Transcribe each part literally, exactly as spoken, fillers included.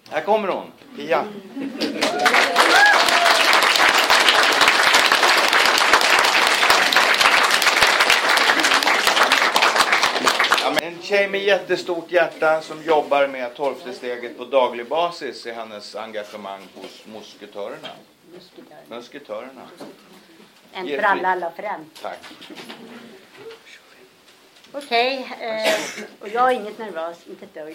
Här kommer hon, Pia. Ja, men en tjej med jättestort hjärta som jobbar med tolfte steget på daglig basis i hennes engagemang hos musketörerna. Musketörerna. Musketörerna. En för alla, alla för en. Tack. Okej, okay, eh, och jag är inget nervös, inte ett dugg.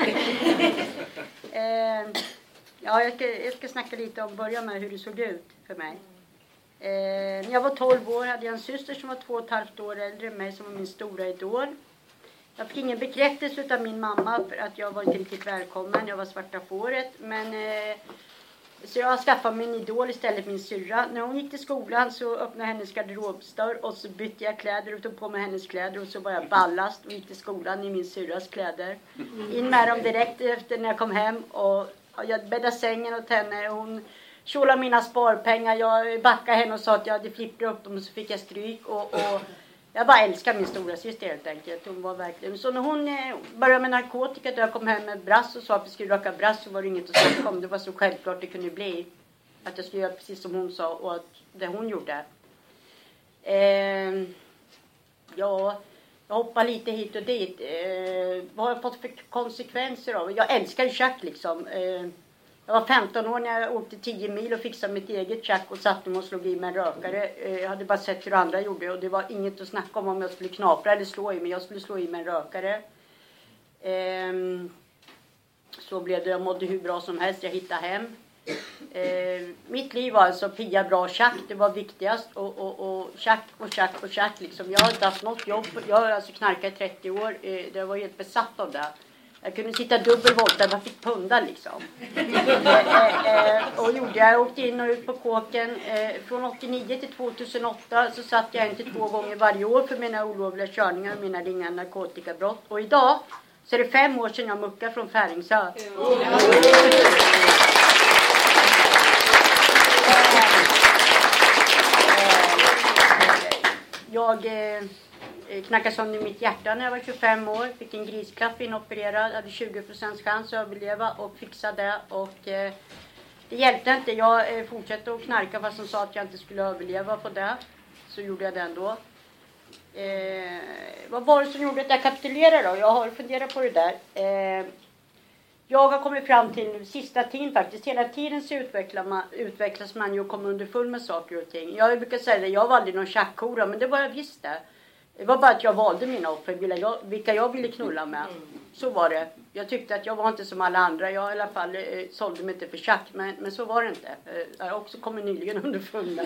eh, ja, jag ska, jag ska snacka lite om, börja med hur det såg ut för mig. Eh, när jag var tolv år hade jag en syster som var två och ett halvt år äldre än mig, som var min stora idol. Jag fick ingen bekräftelse av min mamma för att jag var inte riktigt välkommen, jag var svarta fåret, men... Eh, Så jag skaffade min idol istället, min syrra. När hon gick till skolan så öppnade hennes garderobsdörr och så bytte jag kläder och tog på mig hennes kläder. Och så var jag ballast och gick till skolan i min syrras kläder. In med dem direkt efter när jag kom hem. Och jag bäddade sängen åt henne. Hon tjolade mina sparpengar. Jag backade henne och sa att jag hade flipprat upp dem och så fick jag stryk. Och, och jag bara älskar min stora syster helt enkelt. Hon var verkligen... Så när hon eh, började med narkotika, då jag kom hem med brass och sa att vi skulle röka brass, så var det inget att snacka om. Det var så självklart det kunde bli. Att jag skulle göra precis som hon sa och att det hon gjorde. Eh, ja, jag hoppar lite hit och dit. Eh, vad har jag fått för konsekvenser av? Jag älskar tjack liksom. Eh, Jag var femton år när jag åkte tio mil och fixade mitt eget tjack och satte mig och slog i med en rökare. Jag hade bara sett hur andra gjorde och det var inget att snacka om om jag skulle knapra eller slå i, men jag skulle slå i med en rökare. Ehm, så blev det, jag mådde hur bra som helst, jag hittade hem. Ehm, mitt liv var alltså Pia bra tjack, det var viktigast. Och, och, och tjack och tjack och tjack liksom. Jag har inte haft något jobb, jag har alltså knarkat i trettio år, ehm, jag var helt besatt av det. Jag kunde sitta dubbelvolta, man fick punda liksom. eh, eh, och gjorde jag, jag åkte in och ut på kåken. Eh, från åttionio till tvåtusenåtta så satt jag en till två gånger varje år för mina olovliga körningar och mina ringa narkotikabrott. Och idag så är det fem år sedan jag muckade från Färingsö. Mm. Jag... Eh, knackade sönder mitt hjärta när jag var tjugofem år. Fick en grisklapp inopererad. Hade tjugo procent chans att överleva och fixa det. Och eh, det hjälpte inte. Jag eh, fortsatte att knarka fast som sa att jag inte skulle överleva på det. Så gjorde jag det ändå. Eh, vad var det som gjorde att jag kapitulerade då? Jag har funderat på det där. Eh, jag har kommit fram till sista tiden faktiskt. Hela tiden så utvecklar man, utvecklas man ju och kommer underfull med saker och ting. Jag brukar säga det. Jag var aldrig någon tjackhora, men det var jag visst det. Det var bara att jag valde mina offer, vilka jag ville knulla med. Så var det. Jag tyckte att jag var inte som alla andra. Jag i alla fall eh, sålde mig inte för tjack, men, men så var det inte. Eh, jag har också kommit nyligen under funden.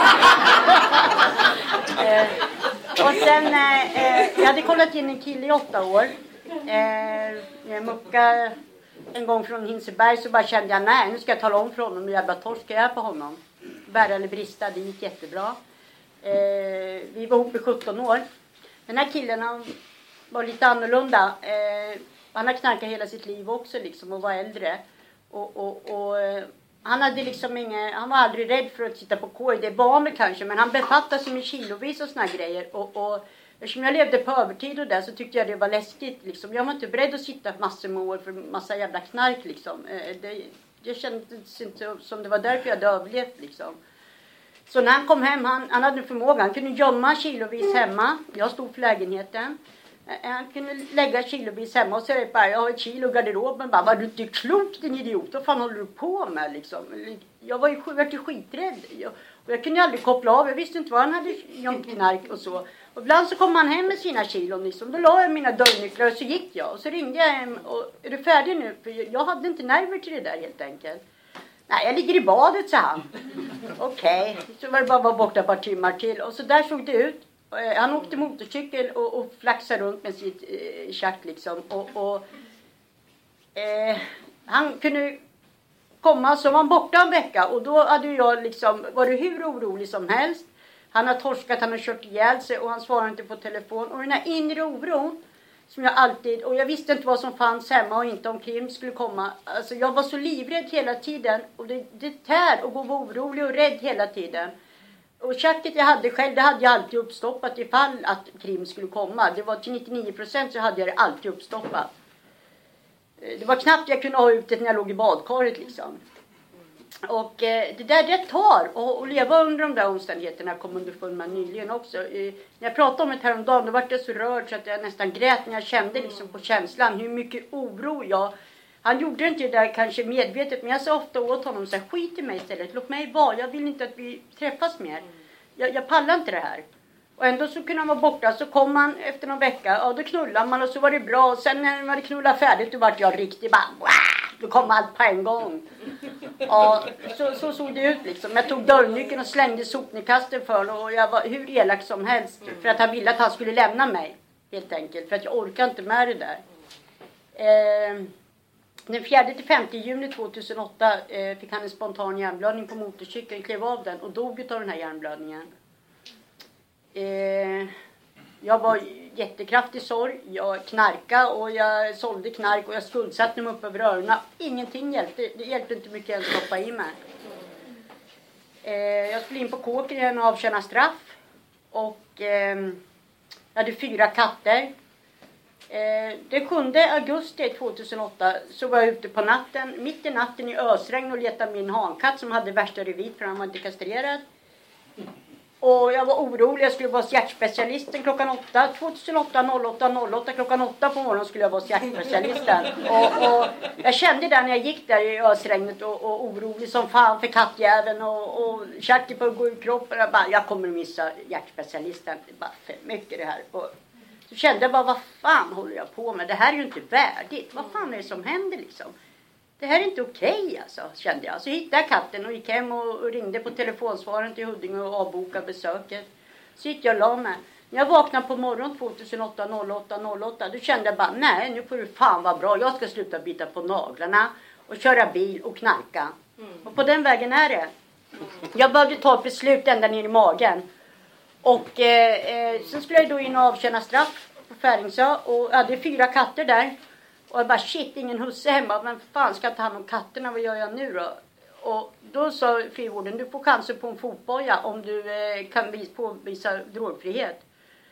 eh, och sen, eh, jag hade kollat in en kille i åtta år. Eh, jag muckade en gång från Hinseberg så bara kände jag, nej nu ska jag tala om för honom hur jävla torsk jag är på honom. Bära eller brista, det gick jättebra. Eh, vi var ihop i sjutton år. Den här killen han var lite annorlunda. Eh, han har knarkat hela sitt liv också liksom och var äldre. Och, och, och eh, han hade liksom ingen, han var aldrig rädd för att sitta på K I. Det var han kanske, men han befattade sig med kilovis och såna grejer. Och, och eftersom jag levde på övertid och där så tyckte jag det var läskigt liksom. Jag var inte beredd att sitta massor med år för massa jävla knark liksom. Eh, det, det kändes inte som det var därför jag hade överlevt liksom. Så när han kom hem, han, han hade en förmåga. Han kunde gömma kilovis hemma. Jag stod för lägenheten. Han kunde lägga kilovis hemma och säga bara, jag har ett kilo i garderoben. Bara, var du inte klok din idiot? Vad fan håller du på med liksom? Jag var ju, var ju skiträdd. Jag, och jag kunde aldrig koppla av. Jag visste inte vad han hade gömt knark och så. Och ibland så kom han hem med sina kilon liksom. Då la jag mina dörrnycklar och så gick jag. Och så ringde jag hem och, är du färdig nu? För jag hade inte nerver till det där helt enkelt. Nej, jag ligger i badet, sa han. Okej, okay. Så var det bara att vara borta ett par timmar till. Och så där såg det ut. Han åkte motorcykel och, och flaxade runt med sitt eh, tjack liksom. Och, och eh, han kunde komma, så var han borta en vecka. Och då hade jag liksom, var det hur orolig som helst. Han har torskat, han har kört ihjäl sig och han svarar inte på telefon. Och den här inre oron som jag alltid, och jag visste inte vad som fanns hemma och inte om Kim skulle komma. Alltså jag var så livrädd hela tiden. Och det, det tär och gå orolig och rädd hela tiden. Och tjacket jag hade själv, det hade jag alltid uppstoppat ifall att Krim skulle komma. Det var till nittionio procent så hade jag det alltid uppstoppat. Det var knappt jag kunde ha ut det när jag låg i badkaret liksom. Och eh, det där det tar och, och leva under de där omständigheterna kom underfund med nyligen också. Eh, när jag pratade om det häromdagen då var jag så rörd så att jag nästan grät när jag kände liksom på känslan hur mycket oro jag... Han gjorde inte det där kanske medvetet men jag sa ofta åt honom så här, skit i mig istället, låt mig vara, jag vill inte att vi träffas mer. Jag, jag pallar inte det här. Och ändå så kunde han vara borta så kom han efter någon vecka, ja då knullade man och så var det bra och sen när man hade knullat färdigt då var jag riktigt bara, wah! Då kom allt på en gång. Ja, så, så såg det ut liksom. Jag tog dörrnyckeln och slängde sopnedkasten för honom och jag var hur elak som helst. För att han ville att han skulle lämna mig. Helt enkelt. För att jag orkar inte med det där. Eh, den fjärde till femte juni tvåtusenåtta eh, fick han en spontan hjärnblödning på motorcykeln. Klev av den och dog av den här hjärnblödningen. Eh, jag var jättekraftig sorg. Jag knarkade och jag sålde knark och jag skuldsatte mig upp över öronen. Ingenting hjälpte. Det hjälpte inte mycket att stoppa i mig. Eh, jag skulle in på kåken igen och avtjäna straff. Och eh, jag hade fyra katter. Eh, den sjunde augusti tvåtusenåtta så var jag ute på natten. Mitt i natten i ösregn och letade min hankatt som hade värsta revit för han var inte kastrerad. Och jag var orolig, jag skulle vara hos hjärtspecialisten klockan åtta. tvåtusenåtta noll åtta noll åtta klockan åtta på morgonen skulle jag vara hos hjärtspecialisten. Och, och jag kände där när jag gick där i ösregnet och, och orolig som fan för kattjäveln och, och kärte på att gå ur kroppen. Jag bara, jag kommer att missa hjärtspecialisten. Det är bara för mycket det här. Och så kände jag bara, vad fan håller jag på med? Det här är ju inte värdigt. Vad fan är det som händer liksom? Det här är inte okej alltså, kände jag. Så hittade jag katten och gick hem och ringde på telefonsvaren till Huddinge och avbokade besöket. Så gick jag och la mig. När jag vaknade på morgon tvåtusenåtta noll åtta noll åtta då kände jag bara, nej nu får du fan vara bra. Jag ska sluta bita på naglarna och köra bil och knarka. Mm. Och på den vägen är det. Jag behövde ta ett beslut ända ner i magen. Och eh, sen skulle jag då in och avtjäna straff på Färingsö. Och jag hade fyra katter där. Och jag bara, shit, ingen husse hemma. Men fan, ska jag ta hand om katterna? Vad gör jag nu då? Och då sa frivården, du får chansen på en fotboja om du eh, kan vis- påvisa drogfrihet.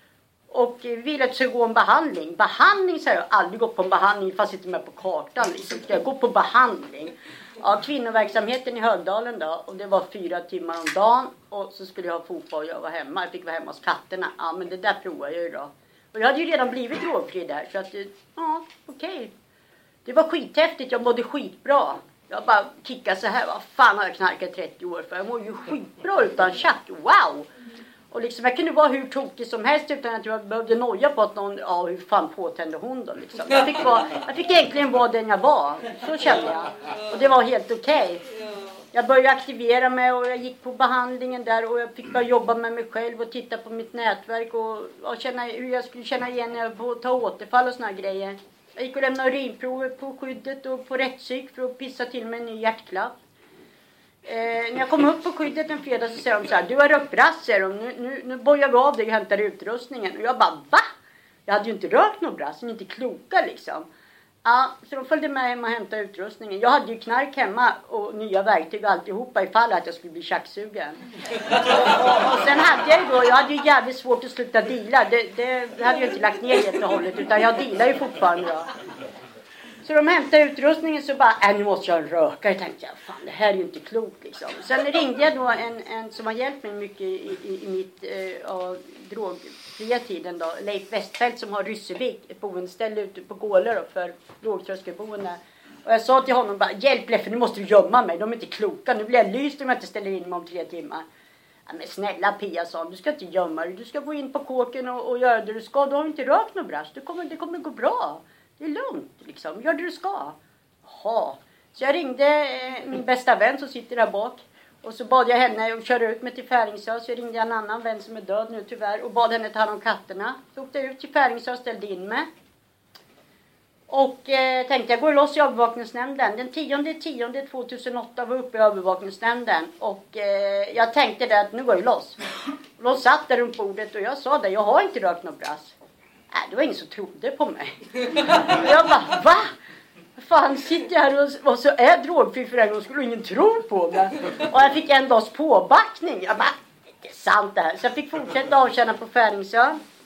Och eh, vill att jag ska gå en behandling. Behandling, säger jag. Aldrig gått på en behandling fast inte med på kartan. Liksom. Ska jag gå på behandling? Ja, kvinnoverksamheten i Högdalen då. Och det var fyra timmar om dagen. Och så skulle jag ha fotboja och vara hemma. Jag fick vara hemma hos katterna. Ja, men det där provar jag ju då. Och jag hade ju redan blivit drogfri där. Så att, ja, okej. Okay. Det var skithäftigt. Jag mådde skitbra. Jag bara kickade så här. Vad fan har jag knarkat trettio år för? Jag mår ju skitbra utan chatt. Wow! Och liksom jag kunde vara hur tokig som helst utan att jag behövde noja på att någon, ja hur fan påtände hon då liksom. Jag fick, vara, jag fick egentligen vara den jag var. Så kände jag. Och det var helt okej. Okay. Jag började aktivera mig och jag gick på behandlingen där och jag fick börja jobba med mig själv och titta på mitt nätverk och, och känna hur jag skulle känna igen när jag får ta återfall och såna grejer. Jag gick och lämnade urinprover på skyddet och på rättspsyk för att pissa till mig en ny hjärtklapp. Eh, när jag kom upp på skyddet en fredag så säger de så här, du har rökt brass, säger de. Nu, nu, nu bojar vi av dig och hämtar utrustningen. Och jag bara, va? Jag hade ju inte rökt någon brass, inte kloka liksom. Ja, så de följde med hem och hämtade utrustningen. Jag hade ju knark hemma och nya verktyg och alltihopa ifall att jag skulle bli tjacksugen. och, och sen hade jag ju då, jag hade ju jävligt svårt att sluta deala. Det, det hade jag inte lagt ner helt och hållet utan jag dealar ju fortfarande då. Så de hämtade utrustningen så bara, äh, nu måste jag röka. Jag tänkte, fan det här är ju inte klokt liksom. Sen ringde jag då en, en som har hjälpt mig mycket i, i, i mitt äh, drogfria tiden då. Leif Westfeldt som har Ryssevik, ett boendeställe ute på Gålor då, för drogtröskelboende. Och jag sa till honom bara, hjälp Leffe, nu måste du gömma mig. De är inte kloka, nu blir jag lyst om jag inte ställer in mig om tre timmar. Ja, men snälla Pia, sa han, du ska inte gömma dig. Du ska gå in på kåken och, och göra det du ska. Du har inte rökt någon brass, det kommer, det kommer gå bra. Det är lugnt liksom. Gör det du ska. Jaha. Så jag ringde eh, min bästa vän som sitter där bak. Och så bad jag henne att köra ut mig till Färingsö. Så jag ringde en annan vän som är död nu tyvärr. Och bad henne ta hand om katterna. Så åkte jag ut till Färingsö och ställde in mig. Och eh, tänkte jag går loss i övervakningsnämnden. Den tionde tionde tvåtusenåtta var uppe i övervakningsnämnden. Och eh, jag tänkte där att nu går jag loss. Och de satt där runt bordet och jag sa det. Jag har inte rökt någon brass. Nej, det var ingen som trodde på mig. Och jag bara, va? Fan, sitter jag här och, och så är drogfri för en gång skulle ingen tro på mig. Och jag fick en dags påbackning. Jag bara, det är sant det här. Så jag fick fortsätta avtjäna på Färingsö.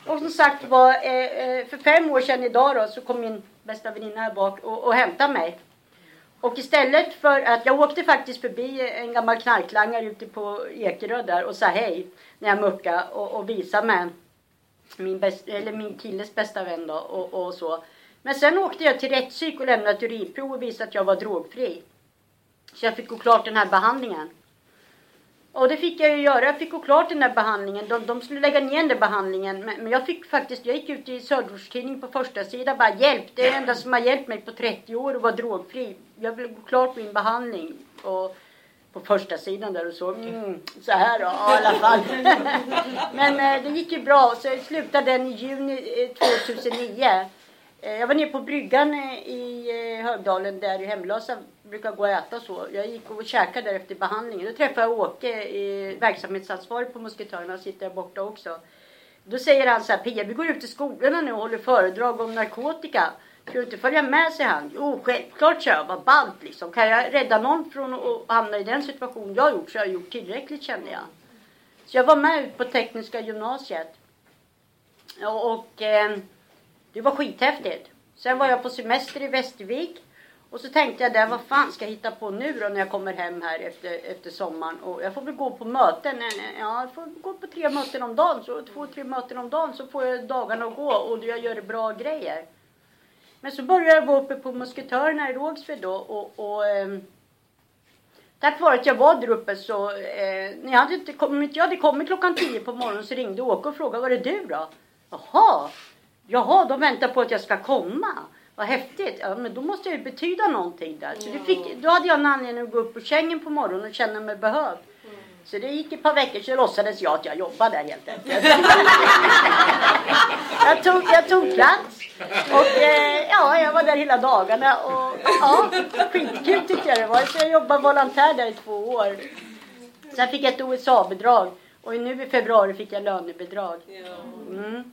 Och som sagt var, eh, för fem år sedan idag då, så kom min bästa väninna här bak och, och hämtade mig. Och istället för att, jag åkte faktiskt förbi en gammal knarklangare ute på Ekerö där och sa hej när jag muckade och, och visade mig min, bäst, eller min killes bästa vän då och, och så. Men sen åkte jag till rättspsyk och lämnade ett urinprov och visade att jag var drogfri. Så jag fick gå klart den här behandlingen. Och det fick jag ju göra. Jag fick gå klart den här behandlingen. De, de skulle lägga ner den där behandlingen. Men, men jag fick faktiskt, jag gick ut i Söderortstidningen på första sidan. Bara hjälp, det är det enda som har hjälpt mig på trettio år och var drogfri. Jag vill gå klart min behandling. Och på första sidan där och så. Mm, så här då, i alla fall. Men eh, det gick ju bra. Så jag slutade den i juni tjugohundranio. Jag var nere på bryggan i Högdalen där i hemlösa brukar gå och äta så. Jag gick och käkade där efter behandlingen. Då träffade jag Åke, verksamhetsansvarig på Musketörerna, sitter där borta också. Då säger han så här: Pia, vi går ut till skolorna nu och håller föredrag om narkotika. Ska du inte följa med, säger han. Jo, självklart, så jag var ballt liksom. Kan jag rädda någon från att hamna i den situation jag har gjort, så jag har gjort tillräckligt, kände jag. Så jag var med ut på tekniska gymnasiet. Och... och eh, det var skithäftigt. Sen var jag på semester i Västervik. Och så tänkte jag där, vad fan ska jag hitta på nu då när jag kommer hem här efter, efter sommaren. Och jag får väl gå på möten. Ja, jag får gå på tre möten om dagen. Så två, tre möten om dagen så får jag dagarna att gå. Och jag gör bra grejer. Men så började jag vara uppe på Musketörerna i Rågsved då. Och, och eh, tack vare att jag var där uppe så... Eh, när jag hade inte kommit, jag hade kommit klockan tio på morgonen så ringde Åke och frågade, var är du då? Jaha. Jaha, de väntar på att jag ska komma. Vad häftigt. Ja, men då måste jag ju betyda någonting där. Så det fick, då hade jag en anledning att gå upp på sängen på morgonen och känna mig behövd. Så det gick ett par veckor så låtsades jag att jag jobbade där helt enkelt. jag, tog, jag tog plats. Och eh, ja, jag var där hela dagarna. Och ja, skitkul tyckte jag det var. Så jag jobbade volontär där i två år. Sen fick jag ett O S A-bidrag. Och nu i februari fick jag lönebidrag. Mm.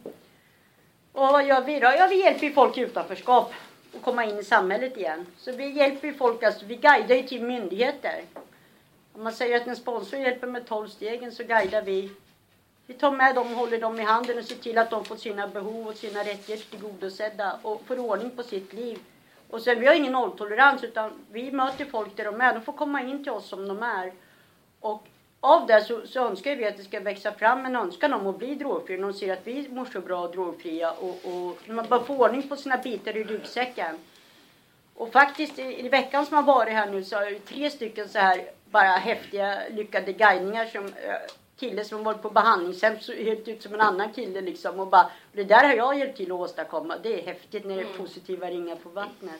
Och vad gör vi då? Ja, vi hjälper ju folk i utanförskap att komma in i samhället igen. Så vi hjälper ju folk, alltså vi guidar ju till myndigheter. Om man säger att en sponsor hjälper med tolv stegen så guidar vi. Vi tar med dem och håller dem i handen och ser till att de får sina behov och sina rättigheter tillgodosedda och får ordning på sitt liv. Och sen vi har ingen nolltolerans utan vi möter folk där de är. De får komma in till oss som de är. Och av det så, så önskar vi att det ska växa fram en önskan om att bli drogfri. De ser att vi mår så bra och drogfria. Och, och man bara får ordning på sina bitar i ryggsäcken. Och faktiskt i, i veckan som har varit här nu så har jag tre stycken så här bara häftiga lyckade guidningar som äh, kille som varit på behandlingshem så helt ut som en annan kille liksom. Och bara, och det där har jag hjälpt till att åstadkomma. Det är häftigt när det är positiva ringar på vattnet.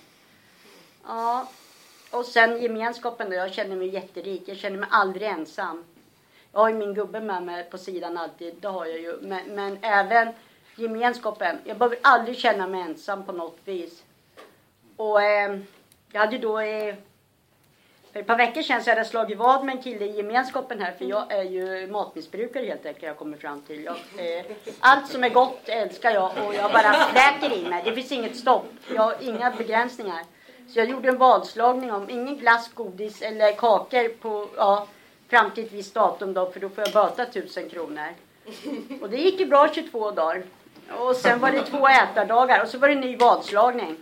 Ja. Och sen gemenskapen då, jag känner mig jätterik. Jag känner mig aldrig ensam. Jag har ju min gubbe med mig på sidan alltid, det har jag ju. Men, men även gemenskapen. Jag behöver aldrig känna mig ensam på något vis. Och eh, jag hade då eh, för ett par veckor sedan så hade jag slagit vad med en kille i gemenskapen här. För jag är ju matmissbrukare helt enkelt, jag kommer fram till. Jag, eh, allt som är gott älskar jag och jag bara fläker i mig. Det finns inget stopp, jag har inga begränsningar. Så jag gjorde en vadslagning om ingen glass, godis eller kakor på... Ja, fram till ett visst datum då, för då får jag böta tusen kronor. Och det gick ju bra tjugotvå dagar. Och sen var det två ätardagar och så var det en ny vadslagning.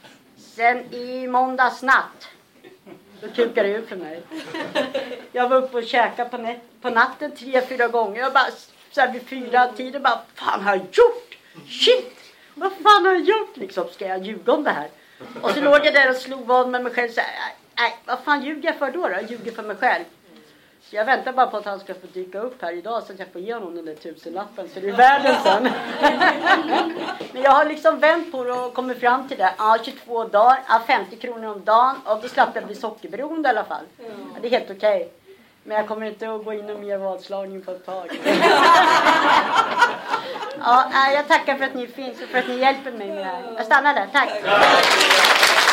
Sen i måndags natt, då kukade det ut för mig. Jag var uppe och käkade på, nät, på natten tre, fyra gånger. Jag bara, så här vid fyra tider, bara, fan har jag gjort? Shit! Vad fan har jag gjort? Liksom, ska jag ljuga om det här? Och så låg jag där och slog vad med mig själv. Så här, nej, vad fan ljuger jag för då då? Jag ljuger för mig själv. Så jag väntar bara på att han ska få dyka upp här idag så att jag får ge honom den där tusenlappen. Så det är världen sen. Men jag har liksom vänt på det och kommit fram till det. Ja, tjugotvå dagar, ja, femtio kronor om dagen. Och då slapp jag bli sockerberoende i alla fall. Ja, det är helt okej. Okay. Men jag kommer inte att gå in och mer vadslagning på ett tag. Ja, jag tackar för att ni finns och för att ni hjälper mig med det här. Jag stannar där, tack.